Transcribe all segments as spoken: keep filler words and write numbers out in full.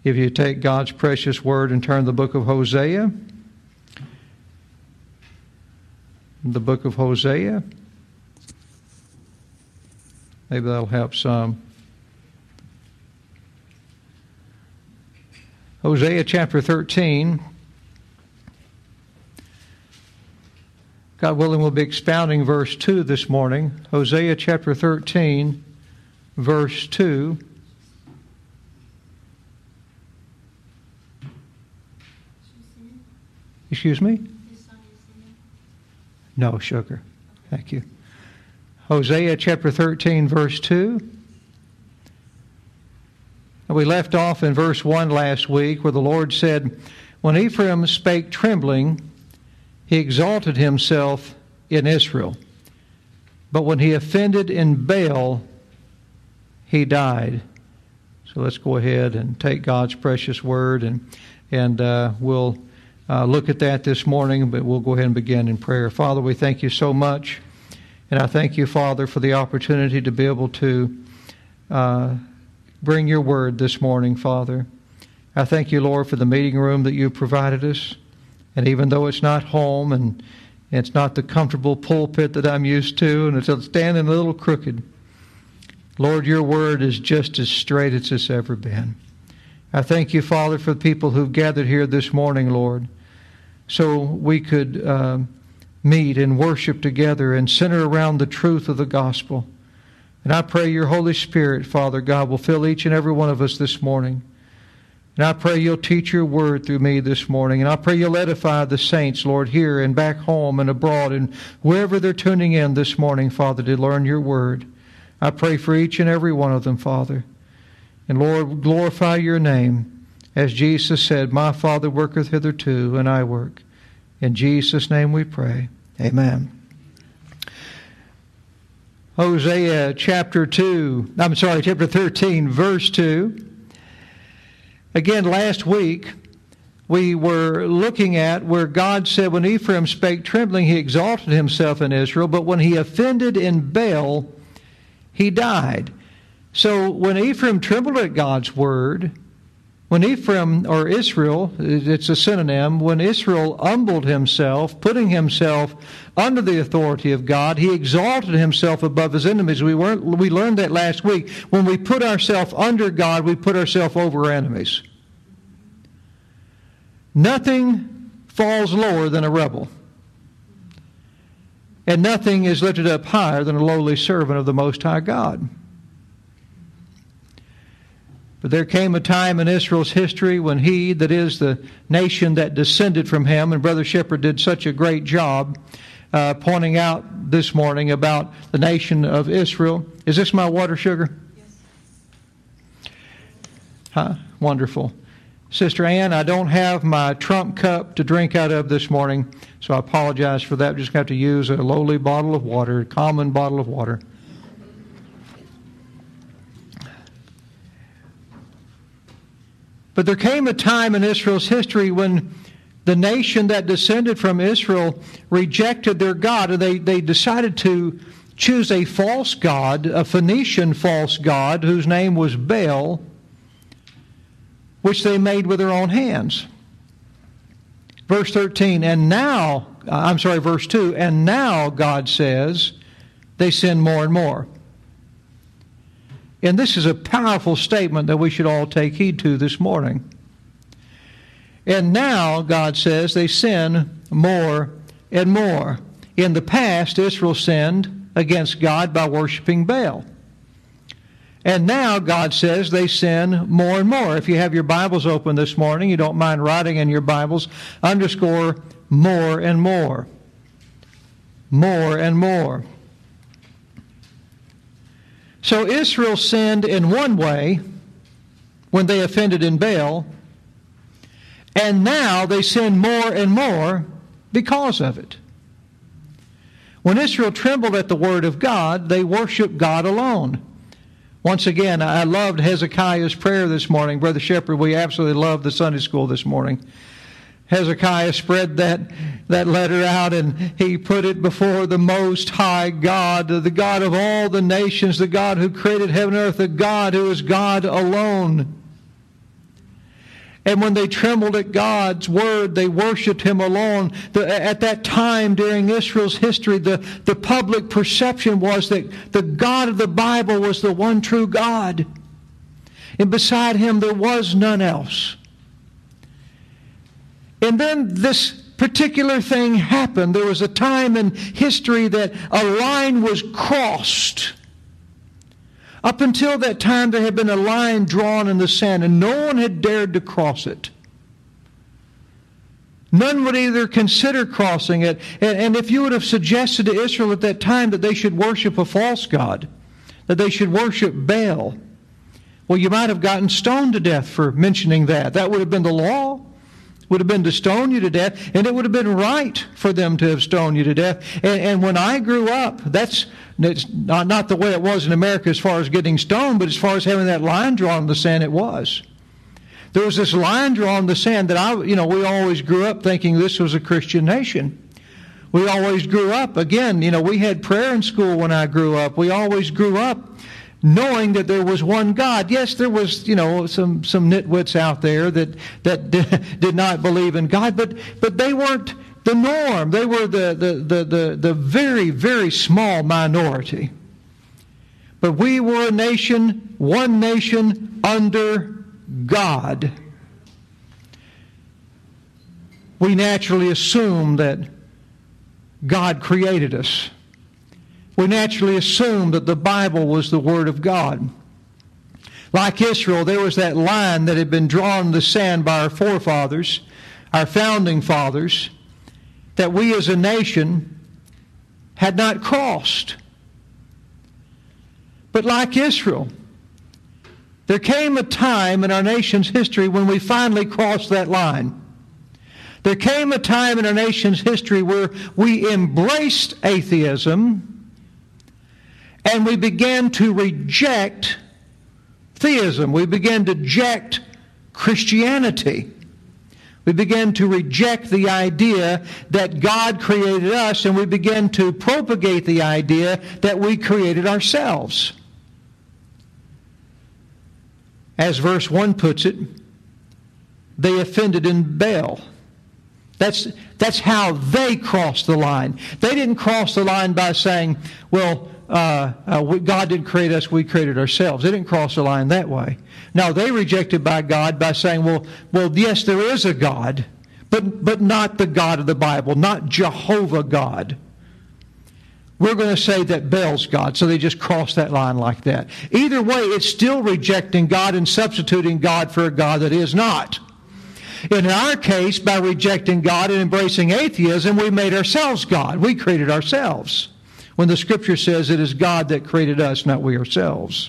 If you take God's precious word and turn to the book of Hosea, the book of Hosea, maybe that'll help some. Hosea chapter thirteen. God willing, we'll be expounding verse two this morning. Hosea chapter thirteen, verse two. Excuse me? No, sugar. Thank you. Hosea chapter thirteen, verse two. We left off in verse one last week where the Lord said, when Ephraim spake trembling, he exalted himself in Israel. But when he offended in Baal, he died. So let's go ahead and take God's precious word, and, and uh, we'll uh, look at that this morning, but we'll go ahead and begin in prayer. Father, we thank you so much. And I thank you, Father, for the opportunity to be able to uh, bring your word this morning, Father. I thank you, Lord, for the meeting room that you provided us. And even though it's not home and it's not the comfortable pulpit that I'm used to, and it's standing a little crooked, Lord, your word is just as straight as it's ever been. I thank you, Father, for the people who've gathered here this morning, Lord, so we could uh, meet and worship together and center around the truth of the gospel. And I pray your Holy Spirit, Father God, will fill each and every one of us this morning. And I pray you'll teach your word through me this morning. And I pray you'll edify the saints, Lord, here and back home and abroad and wherever they're tuning in this morning, Father, to learn your word. I pray for each and every one of them, Father. And Lord, glorify your name. As Jesus said, my Father worketh hitherto, and I work. In Jesus' name we pray. Amen. Hosea chapter two, I'm sorry, chapter thirteen, verse two. Again, last week, we were looking at where God said, when Ephraim spake trembling, he exalted himself in Israel, but when he offended in Baal, he died. So when Ephraim trembled at God's word, when Ephraim, or Israel, it's a synonym, when Israel humbled himself, putting himself under the authority of God, he exalted himself above his enemies. We weren't, we learned that last week. When we put ourselves under God, we put ourselves over our enemies. Nothing falls lower than a rebel. And nothing is lifted up higher than a lowly servant of the Most High God. But there came a time in Israel's history when he, that is the nation that descended from him, and Brother Shepherd did such a great job uh, pointing out this morning about the nation of Israel. Is this my water, sugar? Yes. Huh? Wonderful. Sister Ann, I don't have my Trump cup to drink out of this morning, so I apologize for that. I'm just going to have to use a lowly bottle of water, a common bottle of water. But there came a time in Israel's history when the nation that descended from Israel rejected their God, and they, they decided to choose a false god, a Phoenician false god, whose name was Baal, which they made with their own hands. Verse thirteen, and now, I'm sorry, verse two, and now, God says, they sin more and more. And this is a powerful statement that we should all take heed to this morning. And now, God says, they sin more and more. In the past, Israel sinned against God by worshiping Baal. And now, God says, they sin more and more. If you have your Bibles open this morning, you don't mind writing in your Bibles, underscore more and more. More and more. So Israel sinned in one way when they offended in Baal, and now they sin more and more because of it. When Israel trembled at the word of God, they worshiped God alone. Once again, I loved Hezekiah's prayer this morning. Brother Shepherd, we absolutely loved the Sunday school this morning. Hezekiah spread that, that letter out, and he put it before the Most High God, the God of all the nations, the God who created heaven and earth, the God who is God alone. And when they trembled at God's word, they worshiped Him alone. The, at that time during Israel's history, the, the public perception was that the God of the Bible was the one true God. And beside Him there was none else. And then this particular thing happened. There was a time in history that a line was crossed. Up until that time, there had been a line drawn in the sand, and no one had dared to cross it. None would either consider crossing it. And, and if you would have suggested to Israel at that time that they should worship a false god, that they should worship Baal, well, you might have gotten stoned to death for mentioning that. That would have been the law. Would have been to stone you to death, and it would have been right for them to have stoned you to death. And, and when I grew up, that's it's not, not the way it was in America as far as getting stoned, but as far as having that line drawn in the sand, it was. There was this line drawn in the sand that I, you know, we always grew up thinking this was a Christian nation. We always grew up, again, you know, we had prayer in school when I grew up. We always grew up knowing that there was one God. Yes, there was, you know, some, some nitwits out there that, that did not believe in God, but, but they weren't the norm. They were the, the, the, the, the very, very small minority. But we were a nation, one nation under God. We naturally assume that God created us. We naturally assume that the Bible was the Word of God. Like Israel, there was that line that had been drawn in the sand by our forefathers, our founding fathers, that we as a nation had not crossed. But like Israel, there came a time in our nation's history when we finally crossed that line. There came a time in our nation's history where we embraced atheism and we began to reject theism. We began to reject Christianity. We began to reject the idea that God created us, and we began to propagate the idea that we created ourselves. As verse one puts it, they offended in Baal. That's, that's how they crossed the line. They didn't cross the line by saying, well, uh, uh, we, God didn't create us, we created ourselves. They didn't cross the line that way. No, they rejected by God by saying, well, well, yes, there is a God, but, but not the God of the Bible, not Jehovah God. We're going to say that Baal's God, so they just crossed that line like that. Either way, it's still rejecting God and substituting God for a God that is not. In our case, by rejecting God and embracing atheism, we made ourselves God. We created ourselves. When the Scripture says it is God that created us, not we ourselves.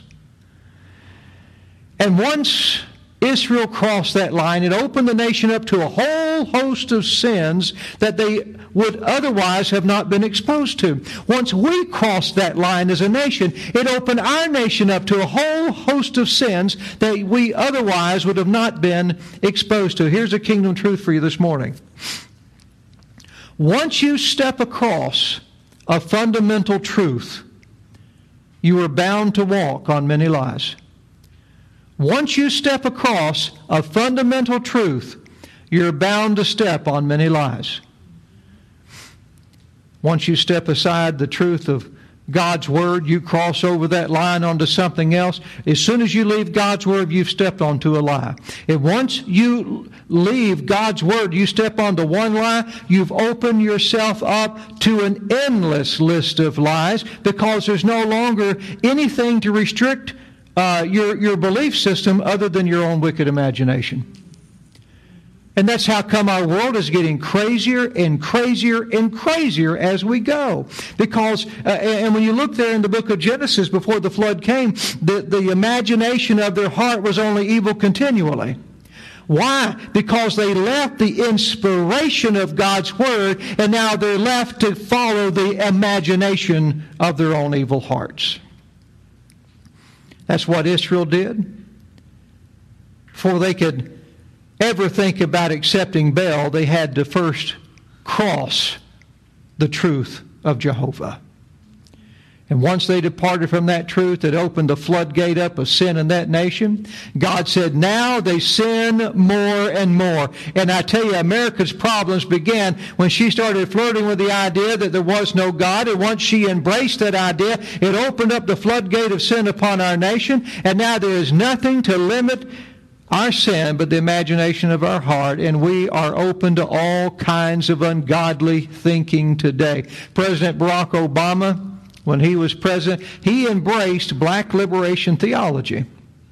And once Israel crossed that line, it opened the nation up to a whole host of sins that they would otherwise have not been exposed to. Once we crossed that line as a nation, it opened our nation up to a whole host of sins that we otherwise would have not been exposed to. Here's a kingdom truth for you this morning. Once you step across a fundamental truth, you are bound to walk on many lies. Once you step across a fundamental truth, you're bound to step on many lies. Once you step aside the truth of God's Word, you cross over that line onto something else. As soon as you leave God's Word, you've stepped onto a lie. And once you leave God's Word, you step onto one lie, you've opened yourself up to an endless list of lies because there's no longer anything to restrict uh, your, your belief system other than your own wicked imagination. And that's how come our world is getting crazier and crazier and crazier as we go. Because, uh, and when you look there in the book of Genesis before the flood came, the, the imagination of their heart was only evil continually. Why? Because they left the inspiration of God's Word, and now they're left to follow the imagination of their own evil hearts. That's what Israel did. Before they could ever think about accepting Baal, they had to first cross the truth of Jehovah. And once they departed from that truth, it opened the floodgate up of sin in that nation. God said, now they sin more and more. And I tell you, America's problems began when she started flirting with the idea that there was no God. And once she embraced that idea, it opened up the floodgate of sin upon our nation. And now there is nothing to limit our sin but the imagination of our heart, and we are open to all kinds of ungodly thinking today. President Barack Obama, when he was president, he embraced black liberation theology.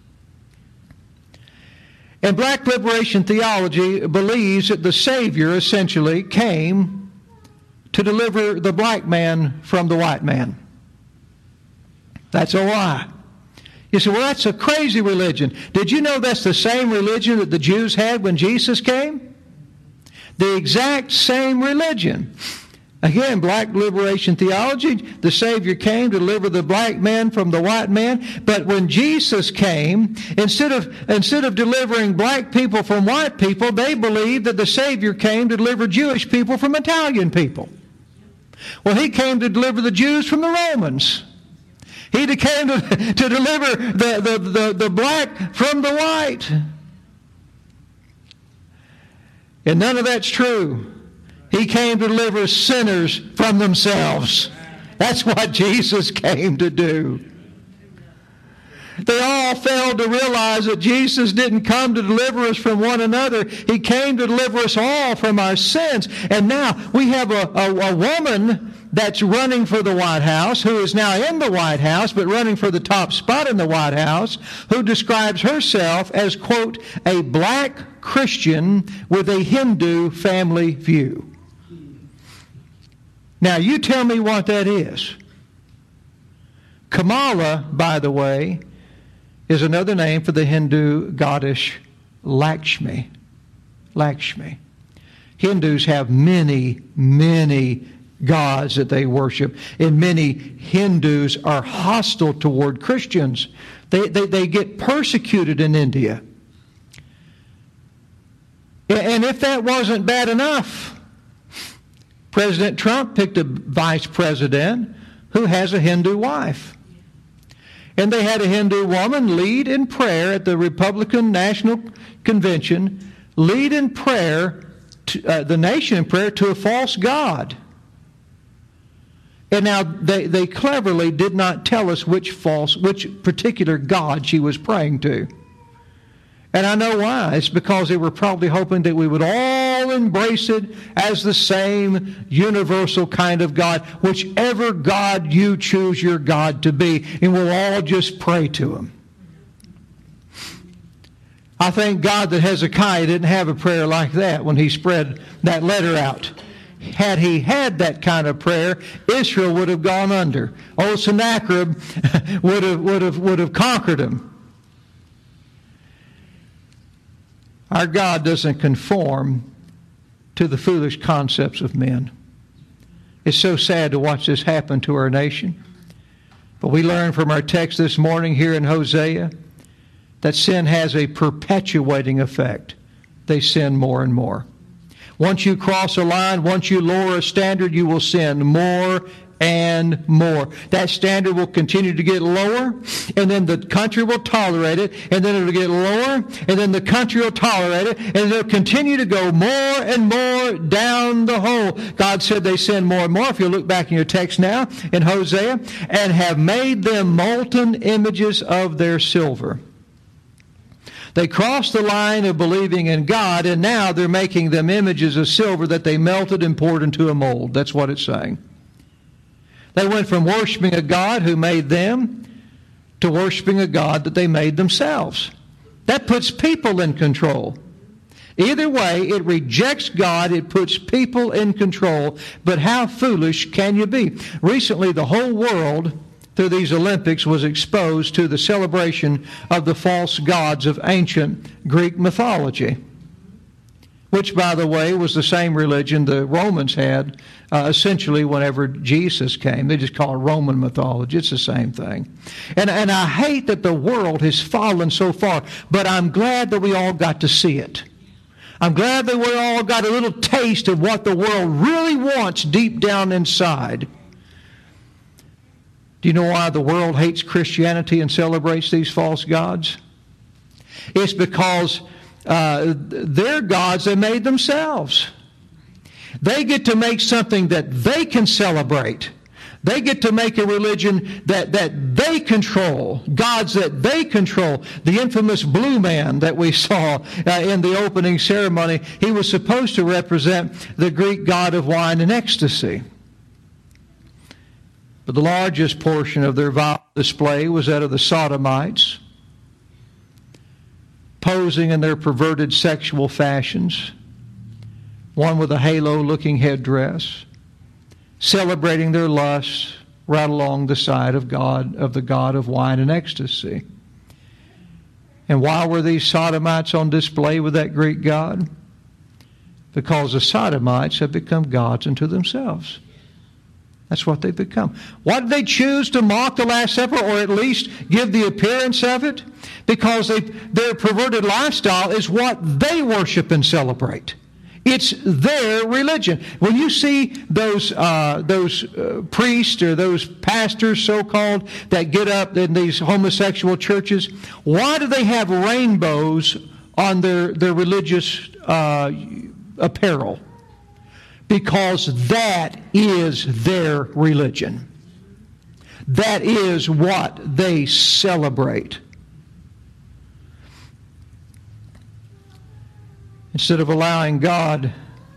And black liberation theology believes that the Savior essentially came to deliver the black man from the white man. That's a lie. You say, well, that's a crazy religion. Did you know that's the same religion that the Jews had when Jesus came? The exact same religion. Again, black liberation theology, the Savior came to deliver the black man from the white man. But when Jesus came, instead of, instead of delivering black people from white people, they believed that the Savior came to deliver Jewish people from Italian people. Well, he came to deliver the Jews from the Romans. He came to, to deliver the, the, the, the black from the white. And none of that's true. He came to deliver sinners from themselves. That's what Jesus came to do. They all failed to realize that Jesus didn't come to deliver us from one another. He came to deliver us all from our sins. And now we have a, a, a woman that's running for the White House, who is now in the White House, but running for the top spot in the White House, who describes herself as, quote, a black Christian with a Hindu family view. Now, you tell me what that is. Kamala, by the way, is another name for the Hindu goddess Lakshmi. Lakshmi. Hindus have many, many gods that they worship, and many Hindus are hostile toward Christians. They, they, they get persecuted in India. And if that wasn't bad enough, President Trump picked a vice president who has a Hindu wife. And they had a Hindu woman lead in prayer at the Republican National Convention, lead in prayer, to, uh, the nation in prayer to a false god. And now they, they cleverly did not tell us which false, which particular god she was praying to. And I know why. It's because they were probably hoping that we would all embrace it as the same universal kind of God, whichever God you choose your God to be, and we'll all just pray to him. I thank God that Hezekiah didn't have a prayer like that when he spread that letter out. Had he had that kind of prayer, Israel would have gone under. Old Sennacherib would have, would have, would have conquered him. Our God doesn't conform to the foolish concepts of men. It's so sad to watch this happen to our nation. But we learn from our text this morning here in Hosea that sin has a perpetuating effect. They sin more and more. Once you cross a line, once you lower a standard, you will sin more and more. That standard will continue to get lower, and then the country will tolerate it, and then it'll get lower, and then the country will tolerate it, and it'll continue to go more and more down the hole. God said they sin more and more, if you look back in your text now, in Hosea, and have made them molten images of their silver. They crossed the line of believing in God, and now they're making them images of silver that they melted and poured into a mold. That's what it's saying. They went from worshiping a God who made them to worshiping a God that they made themselves. That puts people in control. Either way, it rejects God, it puts people in control. But how foolish can you be? Recently, the whole world, through these Olympics, was exposed to the celebration of the false gods of ancient Greek mythology, which, by the way, was the same religion the Romans had uh, essentially whenever Jesus came. They just call it Roman mythology. It's the same thing. And, and I hate that the world has fallen so far, but I'm glad that we all got to see it. I'm glad that we all got a little taste of what the world really wants deep down inside. Do you know why the world hates Christianity and celebrates these false gods? It's because uh, they're gods they made themselves. They get to make something that they can celebrate. They get to make a religion that, that they control, gods that they control. The infamous blue man that we saw uh, in the opening ceremony, he was supposed to represent the Greek god of wine and ecstasy. But the largest portion of their vile display was that of the Sodomites, posing in their perverted sexual fashions, one with a halo-looking headdress, celebrating their lusts right along the side of God, of the god of wine and ecstasy. And why were these Sodomites on display with that Greek god? Because the Sodomites have become gods unto themselves. That's what they've become. Why did they choose to mock the Last Supper, or at least give the appearance of it? Because they, their perverted lifestyle is what they worship and celebrate. It's their religion. When you see those uh, those uh, priests or those pastors, so-called, that get up in these homosexual churches, why do they have rainbows on their, their religious uh, apparel? Because that is their religion. That is what they celebrate. Instead of allowing God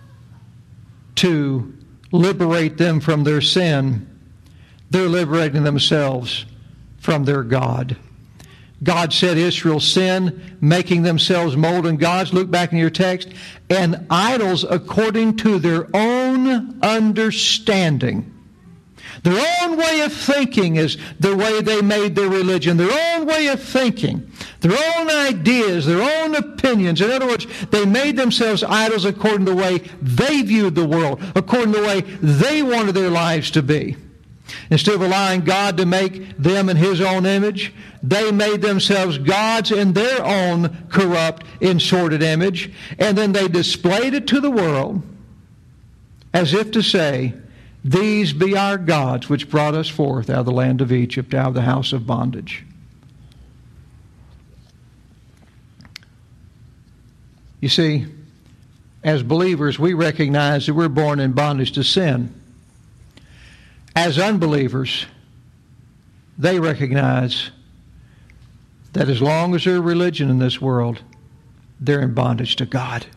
to liberate them from their sin, they're liberating themselves from their God. God said Israel sinned, making themselves molten gods. Look back in your text. And idols according to their own understanding. Their own way of thinking is the way they made their religion. Their own way of thinking. Their own ideas, their own opinions. In other words, they made themselves idols according to the way they viewed the world, according to the way they wanted their lives to be. Instead of allowing God to make them in His own image, they made themselves gods in their own corrupt and sordid image, and then they displayed it to the world as if to say, "These be our gods which brought us forth out of the land of Egypt, out of the house of bondage." You see, as believers, we recognize that we're born in bondage to sin. As unbelievers, they recognize that as long as there's religion in this world, they're in bondage to God.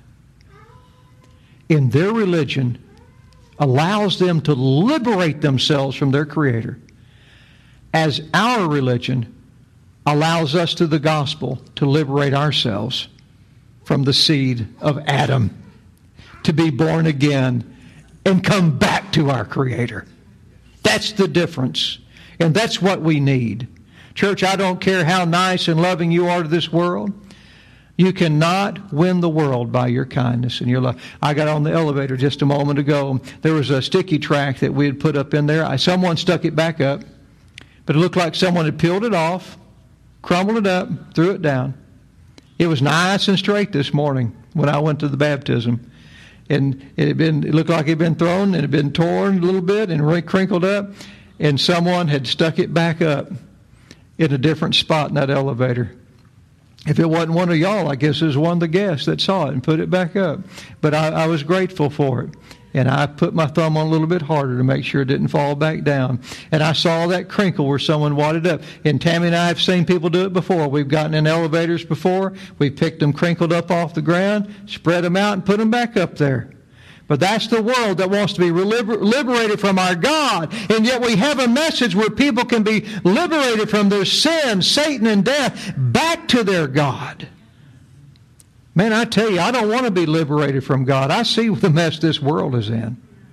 In their religion allows them to liberate themselves from their Creator, as our religion allows us through the gospel to liberate ourselves from the seed of Adam, to be born again and come back to our Creator. That's the difference. And that's what we need. Church, I don't care how nice and loving you are to this world. You cannot win the world by your kindness and your love. I got on the elevator just a moment ago. There was a sticky track that we had put up in there. I, someone stuck it back up, but it looked like someone had peeled it off, crumbled it up, threw it down. It was nice and straight this morning when I went to the baptism. And it had been, it looked like it had been thrown and it had been torn a little bit and really crinkled up. And someone had stuck it back up in a different spot in that elevator. If it wasn't one of y'all, I guess it was one of the guests that saw it and put it back up. But I, I was grateful for it. And I put my thumb on a little bit harder to make sure it didn't fall back down. And I saw that crinkle where someone wadded up. And Tammy and I have seen people do it before. We've gotten in elevators before. We've picked them crinkled up off the ground, spread them out, and put them back up there. But that's the world that wants to be liber- liberated from our God. And yet we have a message where people can be liberated from their sin, Satan, and death, back to their God. Man, I tell you, I don't want to be liberated from God. I see the mess this world is in.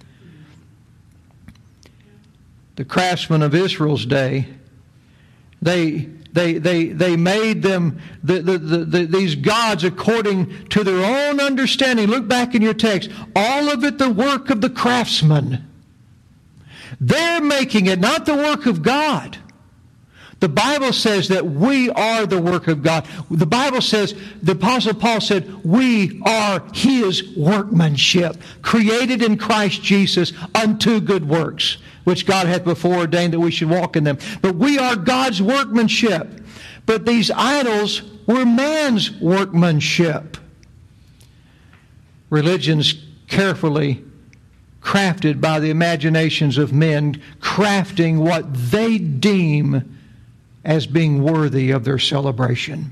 The craftsmen of Israel's day, they they they they made them the, the, the, the, these gods according to their own understanding. Look back in your text. All of it the work of the craftsman. They're making it, not the work of God. The Bible says that we are the work of God. The Bible says, the Apostle Paul said, we are His workmanship, created in Christ Jesus unto good works, which God hath before ordained that we should walk in them. But we are God's workmanship. But these idols were man's workmanship. Religion's carefully crafted by the imaginations of men, crafting what they deem as being worthy of their celebration.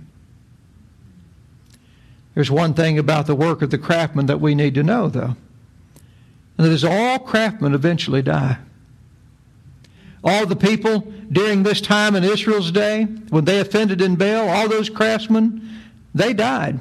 There's one thing about the work of the craftsman that we need to know, though. And that is all craftsmen eventually die. All the people during this time in Israel's day, when they offended in Baal, all those craftsmen, they died.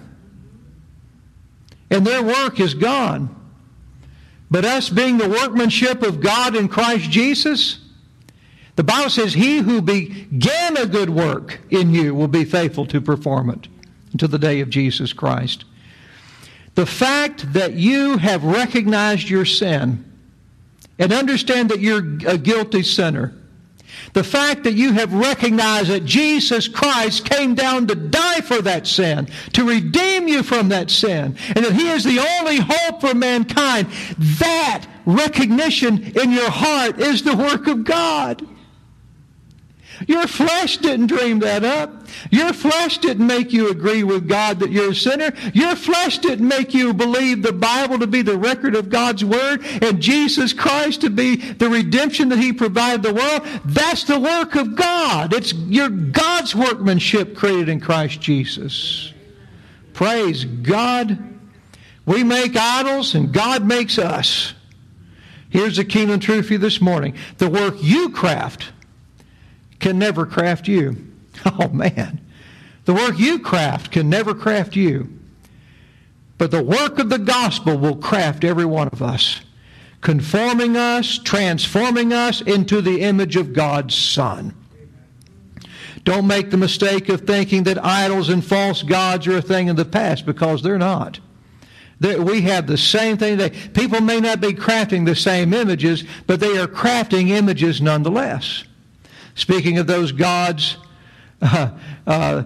And their work is gone. But us being the workmanship of God in Christ Jesus, the Bible says, he who began a good work in you will be faithful to perform it until the day of Jesus Christ. The fact that you have recognized your sin and understand that you're a guilty sinner, the fact that you have recognized that Jesus Christ came down to die for that sin, to redeem you from that sin, and that He is the only hope for mankind, that recognition in your heart is the work of God. Your flesh didn't dream that up. Your flesh didn't make you agree with God that you're a sinner. Your flesh didn't make you believe the Bible to be the record of God's Word and Jesus Christ to be the redemption that He provided the world. That's the work of God. It's your God's workmanship created in Christ Jesus. Praise God. We make idols and God makes us. Here's the kingdom truth for you this morning. The work you craft can never craft you. Oh, man. The work you craft can never craft you. But the work of the gospel will craft every one of us, conforming us, transforming us into the image of God's Son. Don't make the mistake of thinking that idols and false gods are a thing of the past, because they're not. They're, we have the same thing today. People may not be crafting the same images, but they are crafting images nonetheless. Speaking of those gods uh, uh,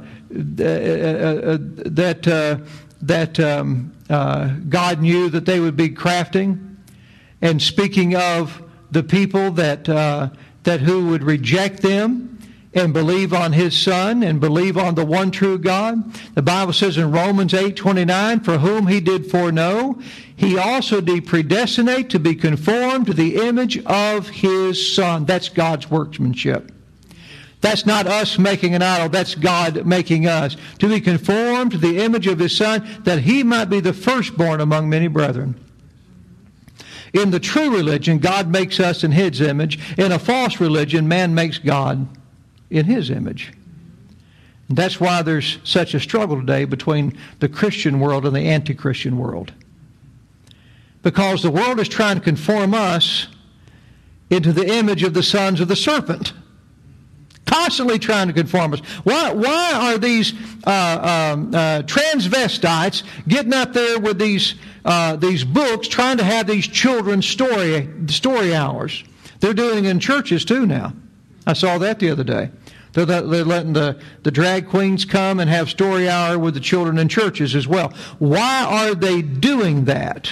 that uh, that um, uh, God knew that they would be crafting, and speaking of the people that uh, that who would reject them and believe on His Son and believe on the one true God, the Bible says in Romans eight twenty-nine, for whom He did foreknow, He also did predestinate to be conformed to the image of His Son. That's God's workmanship. That's not us making an idol. That's God making us. To be conformed to the image of His Son, that He might be the firstborn among many brethren. In the true religion, God makes us in His image. In a false religion, man makes God in his image. And that's why there's such a struggle today between the Christian world and the anti-Christian world. Because the world is trying to conform us into the image of the sons of the serpent. Constantly trying to conform us. Why, why are these uh, um, uh, transvestites getting up there with these uh, these books, trying to have these children's story story hours? They're doing it in churches too now. I saw that the other day. They're, they're letting the, the drag queens come and have story hour with the children in churches as well. Why are they doing that?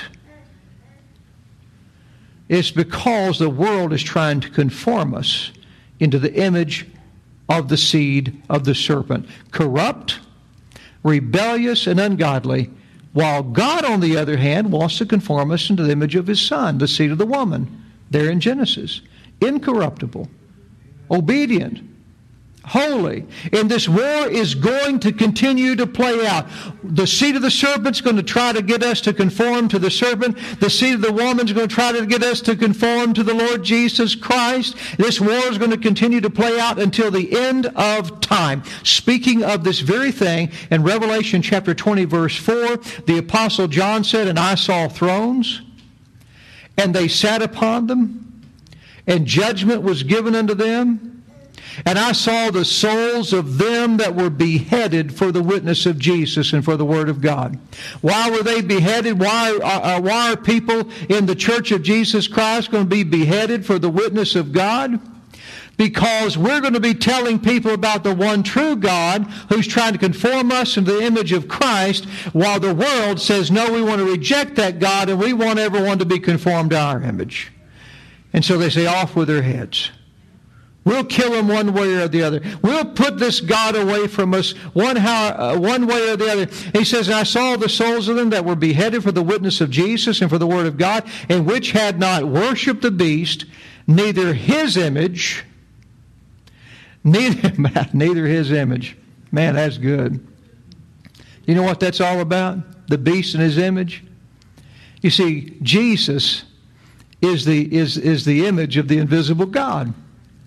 It's because the world is trying to conform us into the image of the seed of the serpent. Corrupt, rebellious, and ungodly, while God, on the other hand, wants to conform us into the image of His Son, the seed of the woman, there in Genesis. Incorruptible, obedient, holy. And this war is going to continue to play out. The seed of the serpent's going to try to get us to conform to the serpent. The seed of the woman's going to try to get us to conform to the Lord Jesus Christ. This war is going to continue to play out until the end of time. Speaking of this very thing, in Revelation chapter twenty, verse four, the Apostle John said, and I saw thrones, and they sat upon them, and judgment was given unto them. And I saw the souls of them that were beheaded for the witness of Jesus and for the Word of God. Why were they beheaded? Why are, why are people in the Church of Jesus Christ going to be beheaded for the witness of God? because we're going to be telling people about the one true God who's trying to conform us into the image of Christ, while the world says, no, we want to reject that God and we want everyone to be conformed to our image. And so they say, off with their heads. We'll kill them one way or the other. We'll put this God away from us one, how, uh, one way or the other. He says, and I saw the souls of them that were beheaded for the witness of Jesus and for the word of God, and which had not worshipped the beast, neither his image, neither, neither his image. Man, that's good. You know what that's all about? The beast and his image? You see, Jesus is the, is, is the image of the invisible God.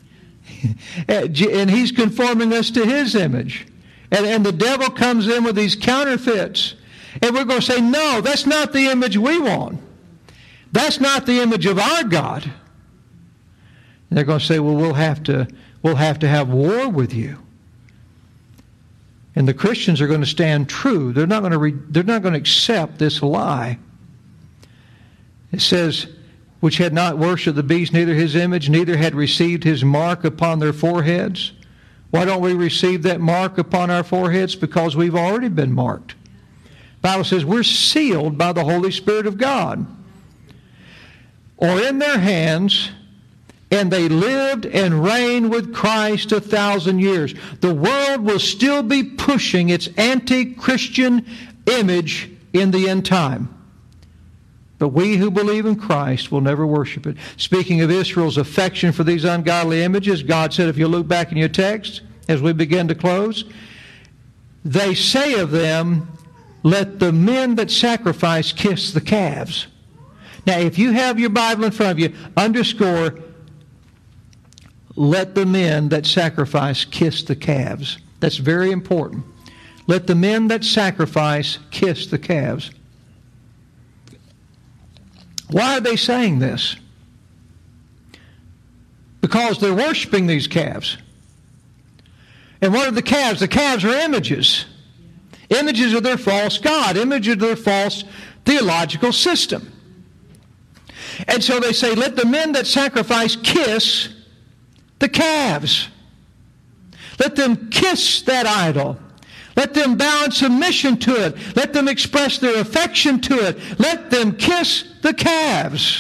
And he's conforming us to his image. And, and the devil comes in with these counterfeits. And we're going to say, no, that's not the image we want. That's not the image of our God. And they're going to say, well, we'll have to, we'll have to have war with you. And the Christians are going to stand true. They're not going to, re, they're not going to accept this lie. It says, which had not worshipped the beast, neither his image, neither had received his mark upon their foreheads. Why don't we receive that mark upon our foreheads? Because we've already been marked. The Bible says we're sealed by the Holy Spirit of God. Or in their hands, and they lived and reigned with Christ a thousand years. The world will still be pushing its anti-Christian image in the end time. But we who believe in Christ will never worship it. Speaking of Israel's affection for these ungodly images, God said, if you look back in your text, as we begin to close, they say of them, let the men that sacrifice kiss the calves. Now, if you have your Bible in front of you, underscore, let the men that sacrifice kiss the calves. That's very important. Let the men that sacrifice kiss the calves. Why are they saying this? Because they're worshiping these calves. And what are the calves? The calves are images. Images of their false God. Images of their false theological system. And so they say, let the men that sacrifice kiss the calves. Let them kiss that idol. Let them bow in submission to it. Let them express their affection to it. Let them kiss the calves.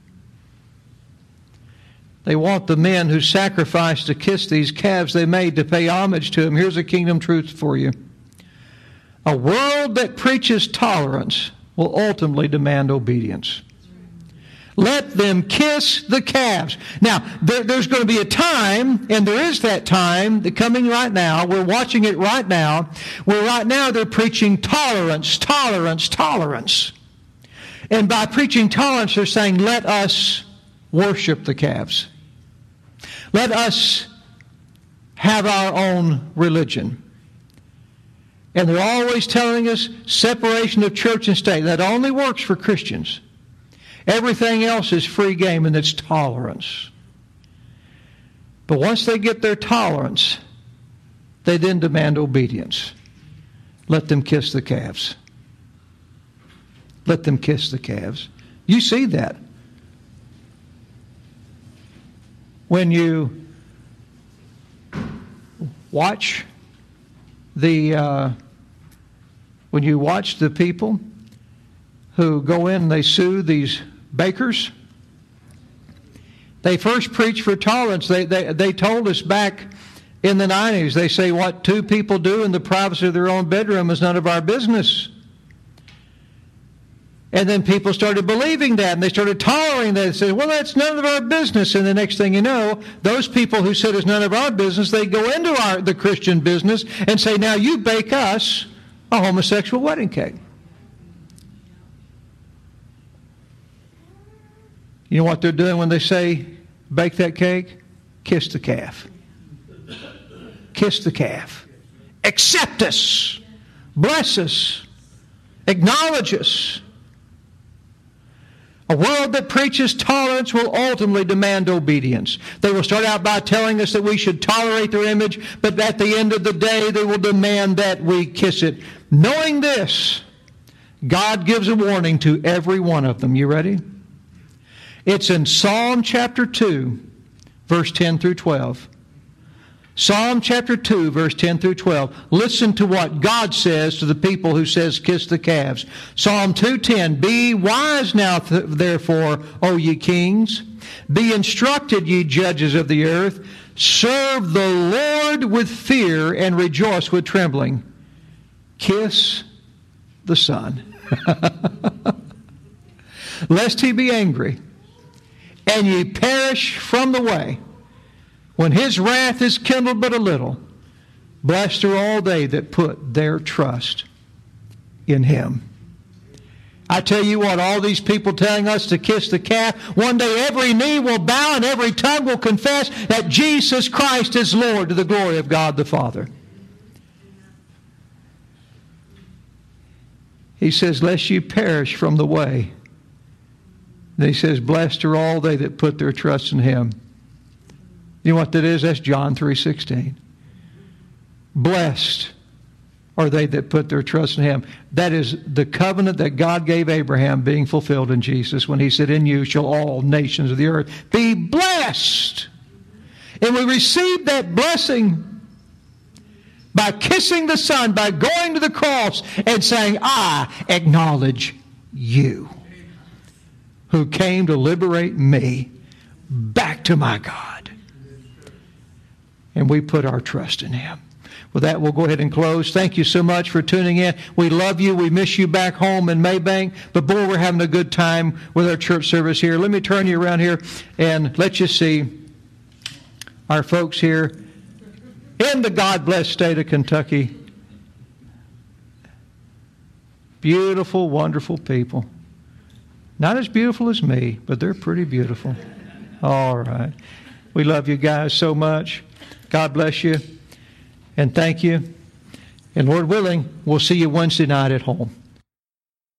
They want the men who sacrifice to kiss these calves they made to pay homage to them. Here's a kingdom truth for you. A world that preaches tolerance will ultimately demand obedience. Let them kiss the calves. Now, there, there's going to be a time, and there is that time coming right now. We're watching it right now, where right now they're preaching tolerance, tolerance, tolerance. And by preaching tolerance, they're saying, let us worship the calves. Let us have our own religion. And they're always telling us separation of church and state. That only works for Christians. Everything else is free game, and it's tolerance. But once they get their tolerance, they then demand obedience. Let them kiss the calves. Let them kiss the calves. You see that. When you watch the uh, when you watch the people who go in and they sue these bakers, they first preach for tolerance. They, they, they told us back in the nineties, they say what two people do in the privacy of their own bedroom is none of our business. And then people started believing that, and they started tolerating that. They said, well, that's none of our business. And the next thing you know, those people who said it's none of our business, they go into our, the Christian business and say, now you bake us a homosexual wedding cake. You know what they're doing when they say, bake that cake? Kiss the calf. Kiss the calf. Accept us. Bless us. Acknowledge us. A world that preaches tolerance will ultimately demand obedience. They will start out by telling us that we should tolerate their image, but at the end of the day, they will demand that we kiss it. Knowing this, God gives a warning to every one of them. You ready? It's in Psalm chapter two, verse ten through twelve. Psalm chapter two, verse ten through twelve. Listen to what God says to the people who says, kiss the calves. Psalm two ten, be wise now, th- therefore, O ye kings. Be instructed, ye judges of the earth. Serve the Lord with fear and rejoice with trembling. Kiss the Son, lest he be angry, and ye perish from the way. When his wrath is kindled but a little, blessed are all they that put their trust in him. I tell you what, all these people telling us to kiss the calf, one day every knee will bow and every tongue will confess that Jesus Christ is Lord, to the glory of God the Father. He says, lest you perish from the way. And he says, blessed are all they that put their trust in him. You know what that is? That's John three sixteen. Blessed are they that put their trust in him. That is the covenant that God gave Abraham being fulfilled in Jesus when he said, in you shall all nations of the earth be blessed. And we receive that blessing by kissing the Son, by going to the cross and saying, I acknowledge you who came to liberate me back to my God. And we put our trust in him. With that, we'll go ahead and close. Thank you so much for tuning in. We love you. We miss you back home in Maybank. But boy, we're having a good time with our church service here. Let me turn you around here and let you see our folks here in the God-blessed state of Kentucky. Beautiful, wonderful people. Not as beautiful as me, but they're pretty beautiful. All right. We love you guys so much. God bless you. And thank you. And Lord willing, we'll see you Wednesday night at home.